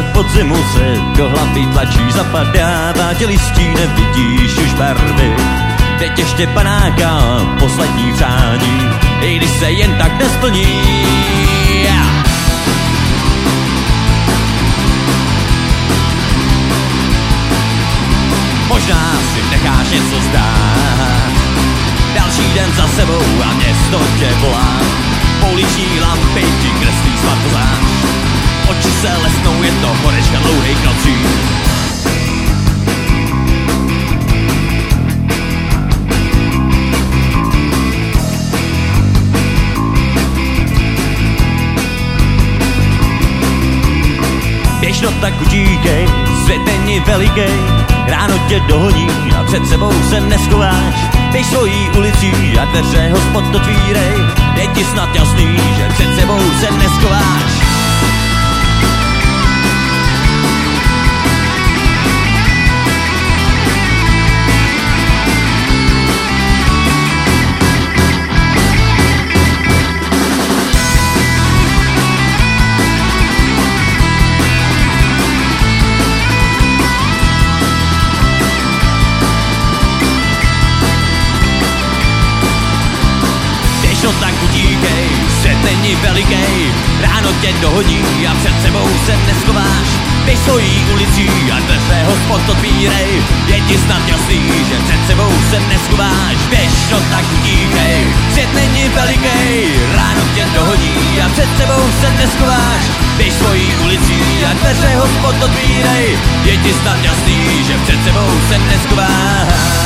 podzimu se do hlavy tlačí, zapadává tě listí, nevidíš už barvy. Teď ještě panáka, poslední přání, i když se jen tak nesplní. Možná si necháš něco zdát, další den za sebou a město tě volá. Pouliční lampy ti kreslí svatoznáš, oči se lesnou, je to horečka dlouhých nocí. Běž, no tak utíkej, svět není velikej, ráno tě dohoní a před sebou se neschováš. Běž svojí ulicí a dveře hospod otvírej, je ti snad jasný, že před sebou se neschováš. No tak utíkej, svět není velikej, ráno tě dohodí a před sebou se neschováš. Běž svojí ulicí a dveře hospod otvírej, je ti snad jasný, že před sebou se neschováš. Běž, no tak utíkej, svět není velikej, ráno tě dohodí a před sebou se neschováš. Běž svojí ulicí a dveře hospod otvírej, je ti snad jasný, že před sebou se neschováš.